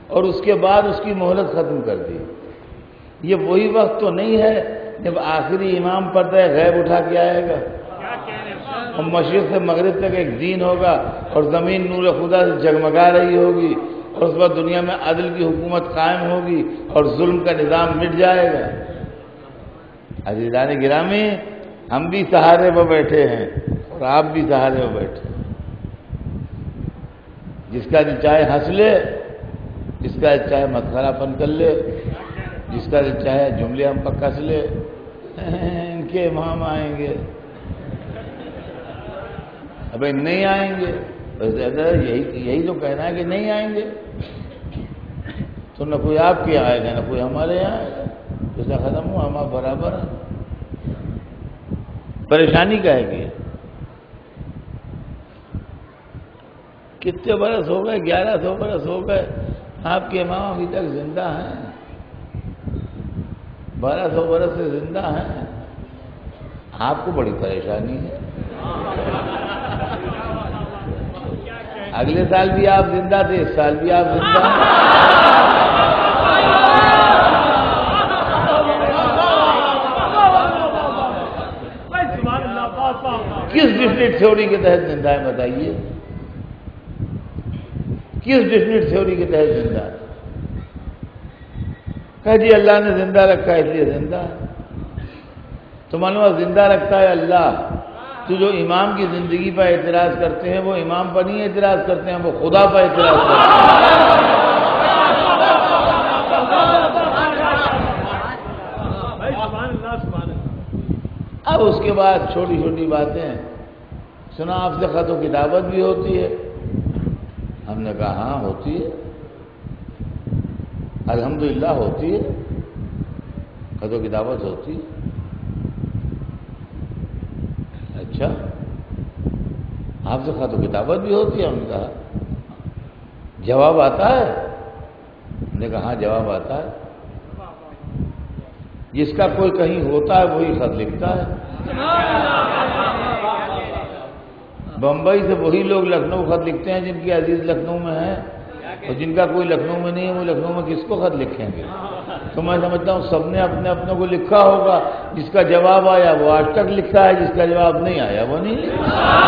اور اس کے بعد اس کی مہلت ختم کر دی۔ یہ وہی وقت تو نہیں ہے جب آخری امام پڑھتا ہے غیب اٹھا کے آئے گا اور مشرق سے مغرب تک ایک دین ہوگا اور زمین نور خدا سے جگمگا رہی ہوگی اور اس بعد دنیا میں عدل کی حکومت قائم ہوگی اور ظلم کا نظام مٹ جائے گا۔ عزیزان گرامی، ہم بھی سہارے پر بیٹھے ہیں اور آپ بھی سہارے پر بیٹھے ہیں۔ جس کا دل چاہے ہنس لے، جس کا دل چاہے مسخرہ پن کر لے، جس کا دل چاہے جملے ہم پر کس لے، ان کے امام آئیں گے، اب نہیں آئیں گے، بس یہی تو کہنا ہے کہ نہیں آئیں گے، تو نہ کوئی آپ کے آئے گا نہ کوئی ہمارے یہاں آئے گا، جیسا ختم ہوا ہم آپ برابر ہیں۔ پریشانی کا ہے کہ کتنے برس ہو گئے، 1100 برس ہو گئے، آپ کے امام ابھی تک زندہ ہیں، 1200 برس سے زندہ ہیں، آپ کو بڑی پریشانی ہے۔ اگلے سال بھی آپ زندہ تھے، اس سال بھی آپ زندہ ہیں۔ کس ڈیفینٹ تھیوری کے تحت زندہ ہے بتائیے؟ کس ڈیفینٹ تھیوری کے تحت زندہ ہے؟ کہ جی اللہ نے زندہ رکھا ہے اس لیے زندہ ہے۔ تو معلوم زندہ رکھتا ہے اللہ، تو جو امام کی زندگی پر اعتراض کرتے ہیں وہ امام پر نہیں اعتراض کرتے ہیں، وہ خدا پر اعتراض کرتے ہیں۔ اب اس کے بعد چھوٹی چھوٹی باتیں سنا، آپ سے خط و کتابت بھی ہوتی ہے؟ ہم نے کہا ہاں ہوتی ہے، الحمدللہ ہوتی ہے، خط و کتابت ہوتی ہے۔ اچھا، آپ سے خط و کتابت بھی ہوتی ہے؟ ہم نے کہا جواب آتا ہے؟ ہم نے کہا ہاں جواب آتا ہے۔ جس کا کوئی کہیں ہوتا ہے وہی خط لکھتا ہے۔ بمبئی سے وہی لوگ لکھنؤ خط لکھتے ہیں جن کی عزیز لکھنؤ میں ہے، اور جن کا کوئی لکھنؤ میں نہیں ہے وہ لکھنؤ میں کس کو خط لکھیں گے؟ تو میں سمجھتا ہوں سب نے اپنے اپنے کو لکھا ہوگا، جس کا جواب آیا وہ آج تک لکھتا ہے، جس کا جواب نہیں آیا وہ نہیں لکھتا۔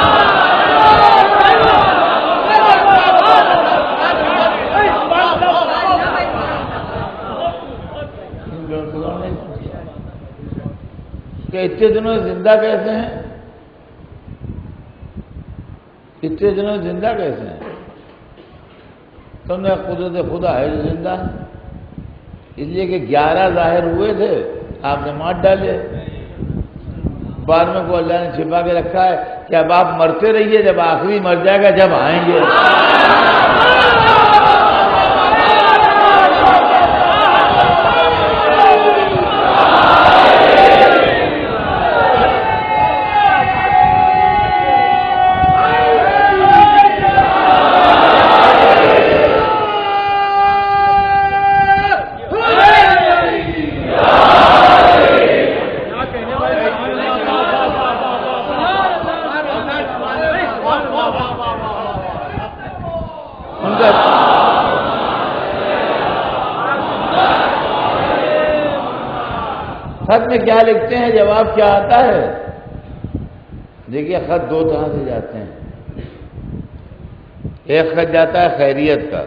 کہ اتنے دنوں زندہ کیسے ہیں؟ اتنے دنوں زندہ کیسے ہیں؟ تم نے قدرت خدا ہے جو زندہ ہے، اس لیے کہ 11 ظاہر ہوئے تھے، آپ نے مار ڈالے، بعد میں کو اللہ نے چھپا کے رکھا ہے کہ اب آپ مرتے رہیے، جب آخری مر جائے گا جب آئیں گے۔ خط میں کیا لکھتے ہیں، جواب کیا آتا ہے؟ دیکھیے خط دو طرح سے جاتے ہیں۔ ایک خط جاتا ہے خیریت کا،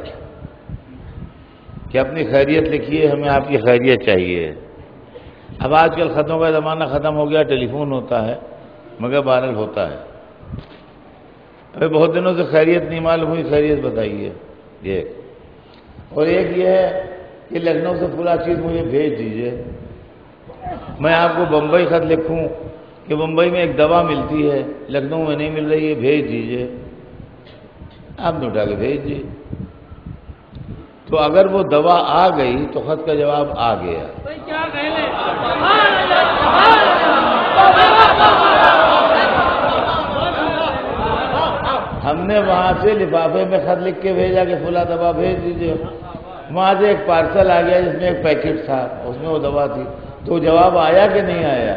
کہ اپنی خیریت لکھیے، ہمیں آپ کی خیریت چاہیے۔ اب آج کل خطوں کا زمانہ ختم ہو گیا، ٹیلی فون ہوتا ہے، مگر بہرحال ہوتا ہے۔ ابھی بہت دنوں سے خیریت نہیں معلوم ہوئی، خیریت بتائیے یہ۔ اور ایک یہ ہے کہ لکھنؤ سے فلاں چیز مجھے بھیج دیجیے، میں آپ کو بمبئی خط لکھوں کہ بمبئی میں ایک دوا ملتی ہے، لکھنؤ میں نہیں مل رہی ہے، بھیج دیجیے، آپ نے اٹھا کے بھیج دی۔ تو اگر وہ دوا آ گئی تو خط کا جواب آ گیا۔ ہم نے وہاں سے لفافے میں خط لکھ کے بھیجا کہ فلاں دوا بھیج دیجیے، وہاں سے ایک پارسل آ گیا جس میں ایک پیکٹ تھا، اس میں وہ دوا تھی، تو جواب آیا کہ نہیں آیا؟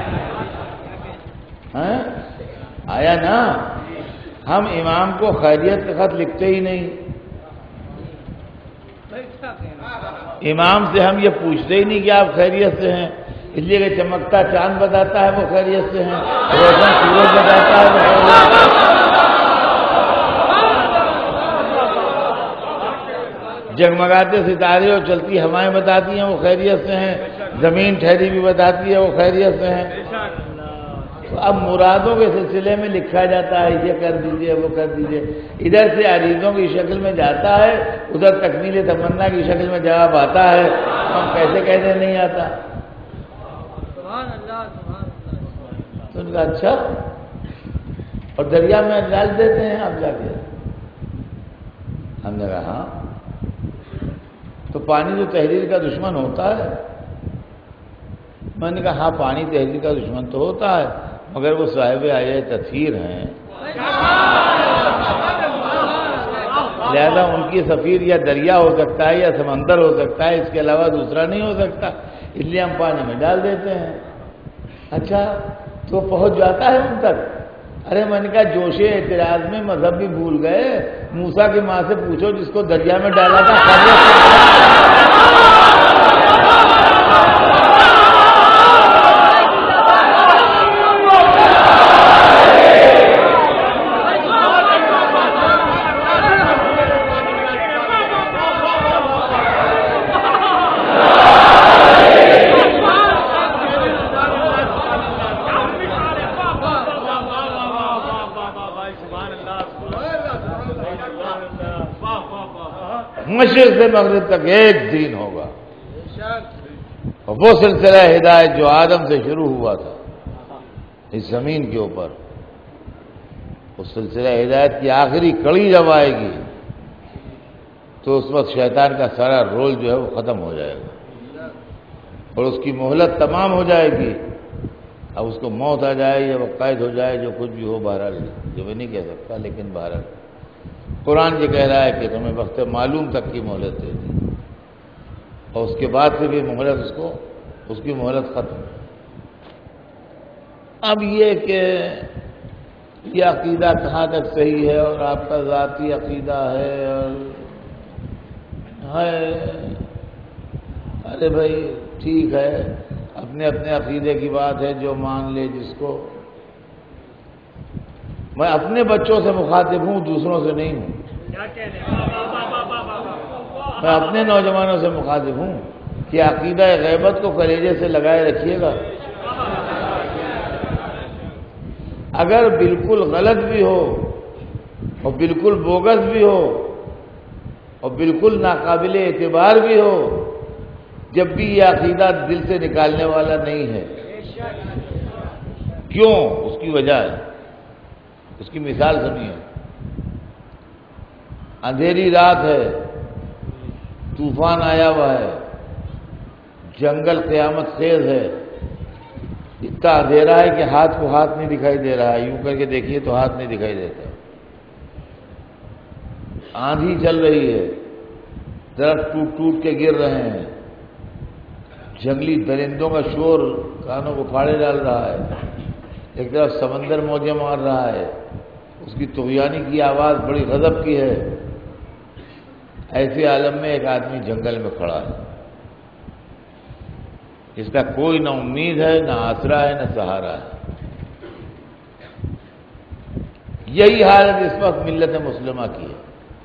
آیا نا۔ ہم امام کو خیریت کا خط لکھتے ہی نہیں، امام سے ہم یہ پوچھتے ہی نہیں کہ آپ خیریت سے ہیں، اس لیے کہ چمکتا چاند بتاتا ہے وہ خیریت سے ہیں، روشن سورج بتاتا ہے وہ خیریت سے ہیں، جگمگاتے ستارے اور چلتی ہوائیں بتاتی ہیں وہ خیریت سے ہیں، زمین ٹھہری بھی بتاتی ہے وہ خیریت سے ہیں۔ تو اب مرادوں کے سلسلے میں لکھا جاتا ہے یہ کر دیجئے وہ کر دیجئے، ادھر سے عریضوں کی شکل میں جاتا ہے، ادھر تکمیل تمنا کی شکل میں جواب آتا ہے، ہم کیسے کہتے نہیں آتا؟ تو ان کا اچھا، اور دریا میں ڈال دیتے ہیں آپ جا کے؟ ہم نے کہا ہاں، تو پانی جو تحریر کا دشمن ہوتا ہے؟ میں نے کہا ہاں پانی تحریر کا دشمن تو ہوتا ہے، مگر وہ صاحب آیہ تطہیر ہیں، لہذا ان کی سفیر یا دریا ہو سکتا ہے یا سمندر ہو سکتا ہے، اس کے علاوہ دوسرا نہیں ہو سکتا، اس لیے ہم پانی میں ڈال دیتے ہیں۔ اچھا تو پہنچ جاتا ہے ان تک؟ ارے میں نے کہا جوش اعتراض میں مذہب بھی بھول گئے، موسیٰ کی ماں سے پوچھو جس کو دریا میں ڈالا تھا مشرق سے مغرب تک ایک دین ہوگا، اور وہ سلسلہ ہدایت جو آدم سے شروع ہوا تھا اس زمین کے اوپر، اس سلسلہ ہدایت کی آخری کڑی جب آئے گی تو اس وقت شیطان کا سارا رول جو ہے وہ ختم ہو جائے گا اور اس کی مہلت تمام ہو جائے گی۔ اب اس کو موت آ جائے یا وہ قید ہو جائے، جو کچھ بھی ہو، بہرحال جو میں نہیں کہہ سکتا، لیکن بہرحال قرآن یہ کہہ رہا ہے کہ تمہیں وقت معلوم تک کی مہلت دے دی، اور اس کے بعد سے بھی مہلت اس کی مہلت ختم۔ اب یہ کہ یہ عقیدہ کہاں تک صحیح ہے اور آپ کا ذاتی عقیدہ ہے اور ارے بھائی ٹھیک ہے، اپنے اپنے عقیدے کی بات ہے، جو مان لے جس کو۔ میں اپنے بچوں سے مخاطب ہوں، دوسروں سے نہیں ہوں۔ میں اپنے نوجوانوں سے مخاطب ہوں کہ عقیدہ غیبت کو کلیجے سے لگائے رکھیے گا، اگر بالکل غلط بھی ہو اور بالکل بوگس بھی ہو اور بالکل ناقابل اعتبار بھی ہو، جب بھی یہ عقیدہ دل سے نکالنے والا نہیں ہے۔ کیوں؟ اس کی وجہ ہے، اس کی مثال سنیے۔ اندھیری رات ہے، طوفان آیا ہوا ہے، جنگل قیامت خیز ہے، اتنا اندھیرا ہے کہ ہاتھ کو ہاتھ نہیں دکھائی دے رہا ہے، یوں کر کے دیکھیے تو ہاتھ نہیں دکھائی دیتا، آندھی چل رہی ہے، درخت ٹوٹ ٹوٹ کے گر رہے ہیں، جنگلی درندوں کا شور کانوں کو پھاڑے ڈال رہا ہے، ایک طرف سمندر موجیں مار رہا ہے، اس کی طغیانی کی آواز بڑی غضب کی ہے۔ ایسے عالم میں ایک آدمی جنگل میں کھڑا ہے، اس کا کوئی نہ امید ہے، نہ آسرا ہے، نہ سہارا ہے۔ یہی حالت اس وقت ملت مسلمہ کی ہے۔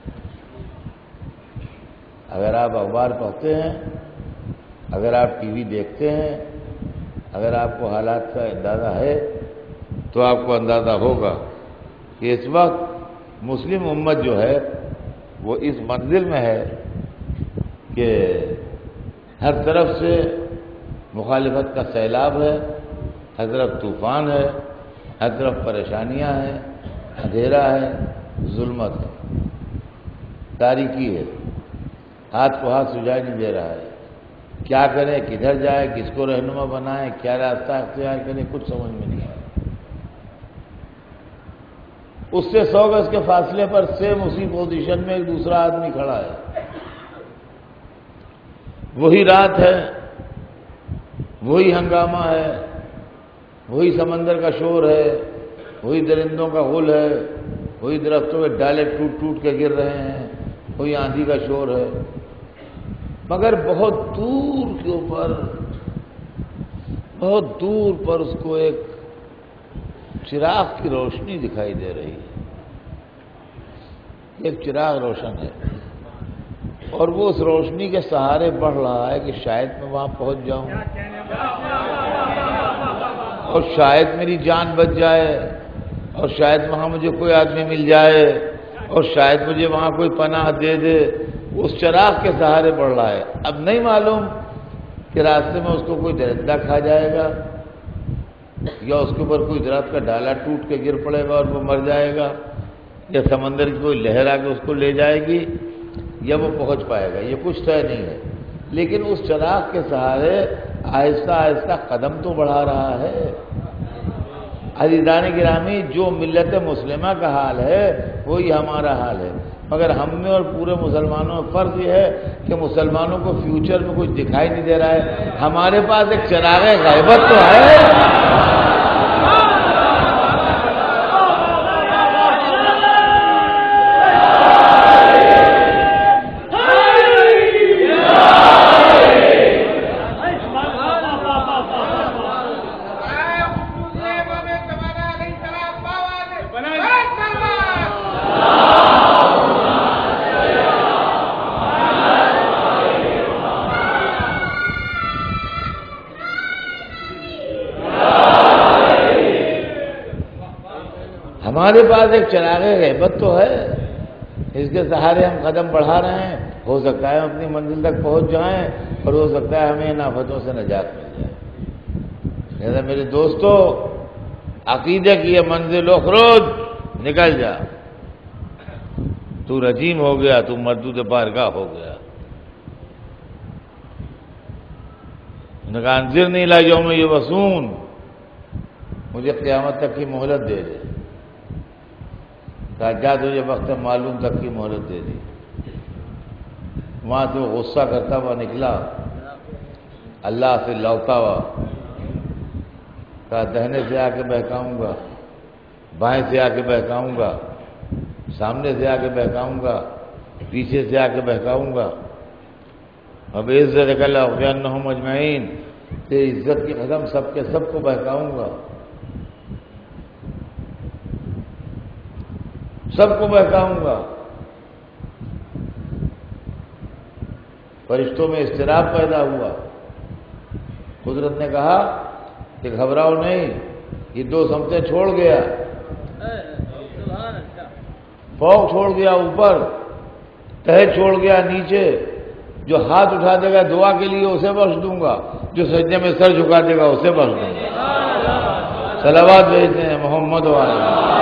اگر آپ اخبار پڑھتے ہیں، اگر آپ ٹی وی دیکھتے ہیں، اگر آپ کو حالات کا اندازہ ہے تو آپ کو اندازہ ہوگا کہ اس وقت مسلم امت جو ہے وہ اس منزل میں ہے کہ ہر طرف سے مخالفت کا سیلاب ہے، ہر طرف طوفان ہے، ہر طرف پریشانیاں ہیں، اندھیرا ہے، ظلمت ہے، تاریکی ہے، ہاتھ کو ہاتھ سجائی نہیں دے رہا ہے، کیا کرے، کدھر جائے، کس کو رہنما بنائے، کیا راستہ اختیار کرے، کچھ سمجھ میں نہیں آیا۔ اس سے 100 گز کے فاصلے پر سیم اسی پوزیشن میں ایک دوسرا آدمی کھڑا ہے، وہی رات ہے، وہی ہنگامہ ہے، وہی سمندر کا شور ہے، وہی درندوں کا غل ہے، وہی درختوں کے ڈالے ٹوٹ ٹوٹ کے گر رہے ہیں، وہی آندھی کا شور ہے، مگر بہت دور کے اوپر، بہت دور پر اس کو ایک چراغ کی روشنی دکھائی دے رہی ہے، ایک چراغ روشن ہے، اور وہ اس روشنی کے سہارے بڑھ رہا ہے کہ شاید میں وہاں پہنچ جاؤں اور شاید میری جان بچ جائے، اور شاید وہاں مجھے کوئی آدمی مل جائے، اور شاید مجھے وہاں کوئی پناہ دے دے۔ اس چراغ کے سہارے بڑھ رہا ہے۔ اب نہیں معلوم کہ راستے میں اس کو کوئی درندہ کھا جائے گا، یا اس کے اوپر کوئی درخت کا ڈالا ٹوٹ کے گر پڑے گا اور وہ مر جائے گا، یا سمندر کی کوئی لہر آ کے اس کو لے جائے گی، یا وہ پہنچ پائے گا، یہ کچھ طے نہیں ہے۔ لیکن اس چراغ کے سہارے آہستہ آہستہ قدم تو بڑھا رہا ہے۔ عزیزان گرامی، جو ملت مسلمہ کا حال ہے وہی ہمارا حال ہے، مگر ہم میں اور پورے مسلمانوں میں فرق یہ ہے کہ مسلمانوں کو فیوچر میں کچھ دکھائی نہیں دے رہا ہے، ہمارے پاس ایک چراغ غیبت تو ہے۔ ہمارے پاس ایک چراغ غیبت تو ہے، اس کے سہارے ہم قدم بڑھا رہے ہیں۔ ہو سکتا ہے اپنی منزل تک پہنچ جائیں، اور ہو سکتا ہے ہمیں ان آفتوں سے نجات مل جائے۔ لہذا میرے دوستو، عقیدے کی یہ منزل اخرج، نکل جا، تو رجیم ہو گیا، تو مردود بارگاہ ہو گیا۔ انذرنی الی یوم یبعثون، مجھے قیامت تک کی مہلت دے دے۔ کہا تجھے وقت معلوم تک کی مہلت دے دی۔ وہاں تو غصہ کرتا ہوا نکلا، اللہ سے لوٹا ہوا، کہا دہنے سے آ کے بہکاؤں گا، بائیں سے آ کے بہکاؤں گا، سامنے سے آ کے بہکاؤں گا، پیچھے سے آ کے بہکاؤں گا۔ اب عزت لأغوینہم اجمعین، تیری عزت کی قسم سب کے سب کو بہکاؤں گا، سب کو بہکاؤں گا۔ فرشتوں میں اضطراب پیدا ہوا۔ قدرت نے کہا کہ گھبراؤ نہیں، یہ دو سمتیں چھوڑ گیا، فوق چھوڑ گیا اوپر، تہہ چھوڑ گیا نیچے۔ جو ہاتھ اٹھا دے گا دعا کے لیے اسے بخش دوں گا، جو سجدے میں سر جھکا دے گا اسے بخش دوں گا۔ صلوات بھیجتے ہیں محمد والے۔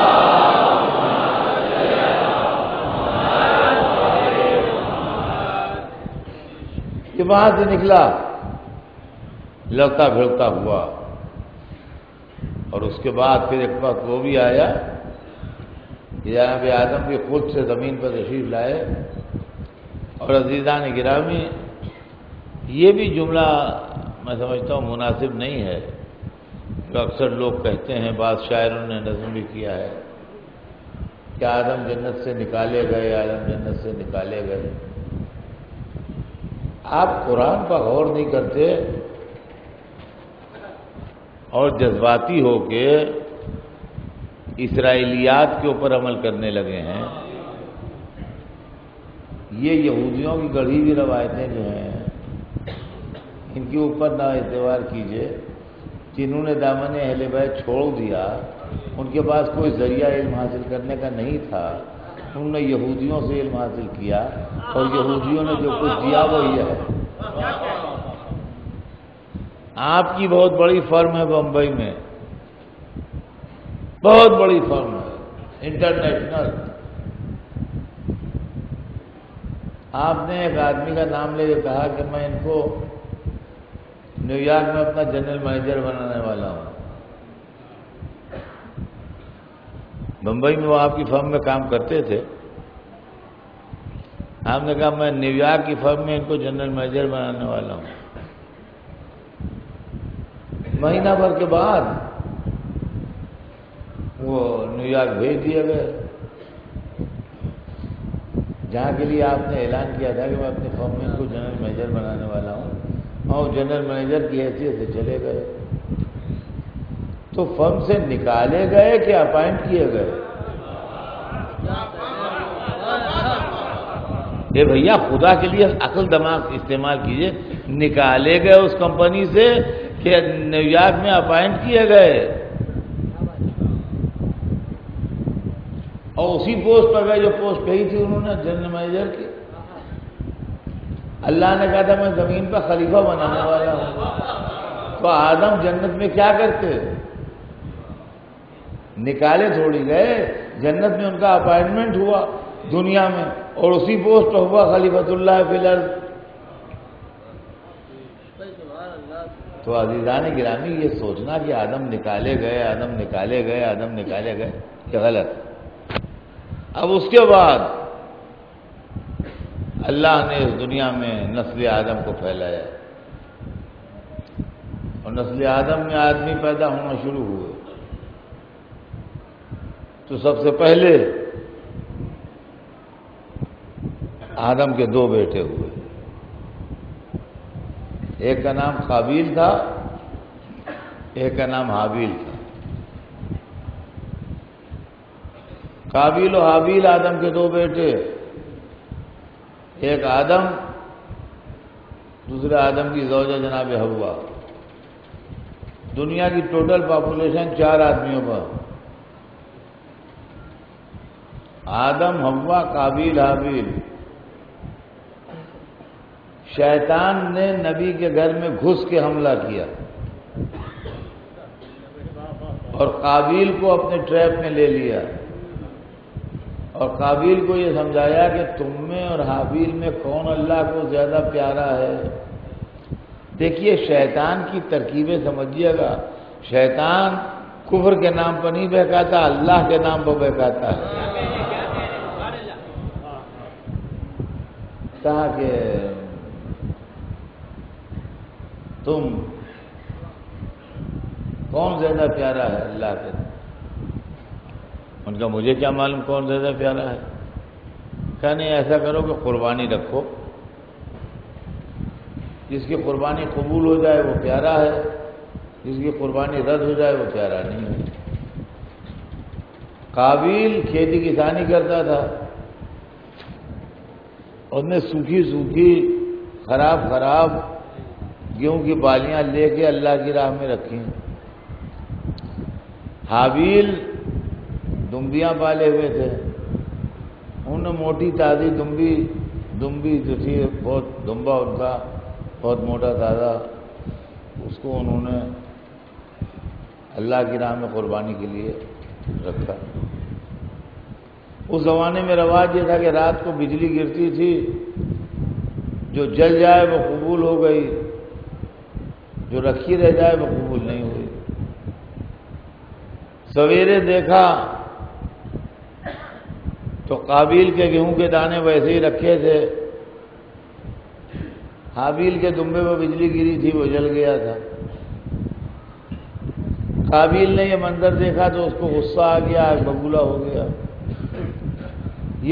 کہ وہاں سے نکلا لڑتا پھرتا ہوا، اور اس کے بعد پھر ایک وقت وہ بھی آیا کہ جناب آدم بھی خود سے زمین پر تشریف لائے۔ اور عزیزان گرامی، یہ بھی جملہ میں سمجھتا ہوں مناسب نہیں ہے، جو اکثر لوگ کہتے ہیں، بعض شاعروں نے نظم بھی کیا ہے کہ آدم جنت سے نکالے گئے، آدم جنت سے نکالے گئے۔ آپ قرآن پر غور نہیں کرتے اور جذباتی ہو کے اسرائیلیات کے اوپر عمل کرنے لگے ہیں۔ یہ یہودیوں کی گڑھی ہوئی روایتیں جو ہیں، ان کے اوپر نہ اعتبار کیجئے۔ جنہوں نے دامن اہل بیت چھوڑ دیا، ان کے پاس کوئی ذریعہ علم حاصل کرنے کا نہیں تھا، انہوں نے یہودیوں سے علم حاصل کیا، اور یہودیوں نے جو کچھ دیا وہ یہ ہے۔ آپ کی بہت بڑی فرم ہے بمبئی میں، بہت بڑی فرم ہے، انٹرنیشنل۔ آپ نے ایک آدمی کا نام لے کے کہا کہ میں ان کو نیو یارک میں اپنا جنرل مینیجر بنانے والا ہوں۔ بمبئی میں وہ آپ کی فرم میں کام کرتے تھے۔ آپ نے کہا میں نیو یارک کی فرم میں ان کو جنرل مینیجر بنانے والا ہوں۔ مہینہ بھر کے بعد وہ نیو یارک بھیج دیے گئے۔ جہاں کے لیے آپ نے اعلان کیا تھا کہ میں اپنی قوم میں ان کو جنرل مینیجر بنانے والا ہوں، اور جنرل مینیجر کی حیثیت سے چلے گئے، تو فرم سے نکالے گئے کہ اپائنٹ کیے گئے؟ اے بھیا خدا کے لیے عقل دماغ استعمال کیجئے، نکالے گئے اس کمپنی سے کہ نیو یارک میں اپائنٹ کیے گئے؟ اور اسی پوسٹ پر گئے جو پوسٹ کہی تھی انہوں نے جنرل مینیجر کی۔ اللہ نے کہا تھا میں زمین پر خلیفہ بنانے والا ہوں، تو آدم جنت میں کیا کرتے؟ نکالے تھوڑی گئے، جنت میں ان کا اپائنٹمنٹ ہوا دنیا میں، اور اسی پوسٹ پر ہوا خلیفۃ اللہ فی الارض۔ تو عزیزان گرامی یہ سوچنا کہ آدم نکالے گئے، آدم نکالے گئے، آدم نکالے گئے، یہ غلط۔ اب اس کے بعد اللہ نے اس دنیا میں نسل آدم کو پھیلایا، اور نسل آدم میں آدمی پیدا ہونا شروع ہوئے، تو سب سے پہلے آدم کے دو بیٹے ہوئے، ایک کا نام قابیل تھا، ایک کا نام حابیل تھا۔ قابیل و حابیل آدم کے دو بیٹے، ایک آدم، دوسرے آدم کی زوجہ جناب حوا۔ دنیا کی ٹوٹل پاپولیشن 4 آدمیوں پر، آدم، حوا، قابیل، حابیل۔ شیطان نے نبی کے گھر میں گھس کے حملہ کیا اور قابیل کو اپنے ٹریپ میں لے لیا، اور قابیل کو یہ سمجھایا کہ تم میں اور حابیل میں کون اللہ کو زیادہ پیارا ہے۔ دیکھیے شیطان کی ترکیبیں سمجھیے گا، شیطان کفر کے نام پر نہیں بہکاتا، اللہ کے نام پر بہکاتا ہے۔ کہا کہ تم کون زیادہ پیارا ہے اللہ کے؟ ان کا مجھے کیا معلوم کون زیادہ پیارا ہے؟ کہا نہیں ایسا کرو کہ قربانی رکھو، جس کی قربانی قبول ہو جائے وہ پیارا ہے، جس کی قربانی رد ہو جائے وہ پیارا نہیں ہے۔ قابیل کھیتی کسانی کرتا تھا، اس نے سوکھی سوکھی خراب گیہوں کی بالیاں لے کے اللہ کی راہ میں رکھی۔ حابیل دمبیاں پالے ہوئے تھے، انہوں نے موٹی تازی دمبی جو تھی، بہت دمبا ان کا بہت موٹا تازہ، اس کو انہوں نے اللہ کی راہ میں قربانی کے لیے رکھا۔ اس زمانے میں رواج یہ تھا کہ رات کو بجلی گرتی تھی، جو جل جائے وہ قبول ہو گئی، جو رکھی رہ جائے وہ قبول نہیں ہوئی۔ سویرے دیکھا تو قابیل کے گیہوں کے دانے ویسے ہی رکھے تھے، حابیل کے دمبے پہ بجلی گری تھی، وہ جل گیا تھا۔ قابیل نے یہ منظر دیکھا تو اس کو غصہ آ گیا، آگ ببولا ہو گیا۔